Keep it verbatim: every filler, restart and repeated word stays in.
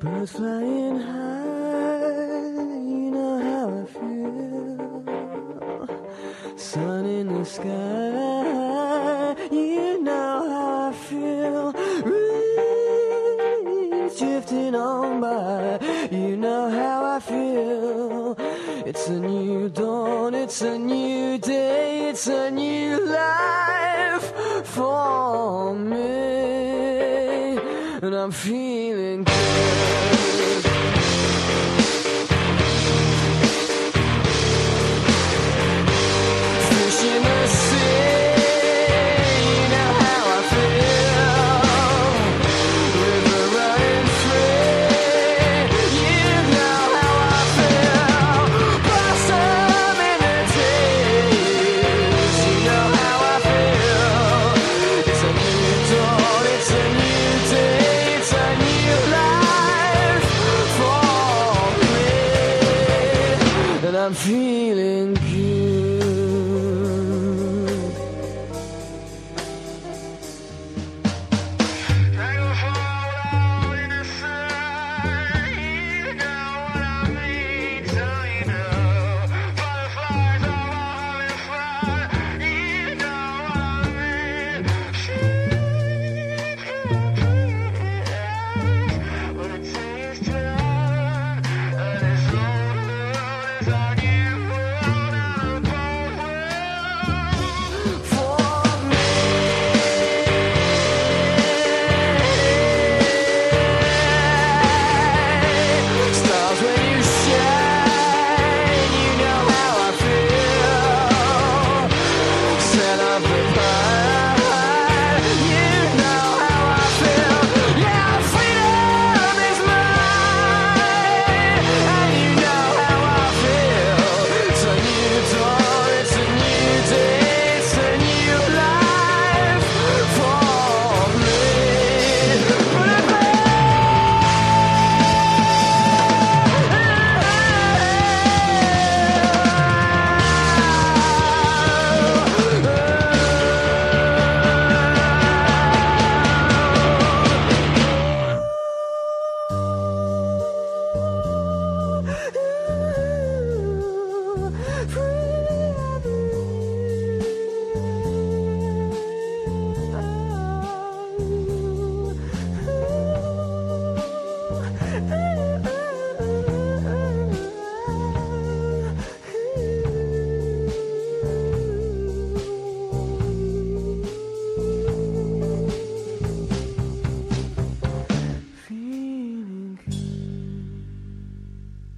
Birds flying high, you know how I feel. Sun in the sky, you know how I feel. Breeze drifting on by, you know how I feel. It's a new dawn, it's a new day, it's a new life for me, and I'm feeling good. Fish in the sea, you know how I feel. River running free, you know how I feel. Blossom in the trees, you know how I feel. It's a new dawn, it's a new day, it's a new life for me, and I'm feeling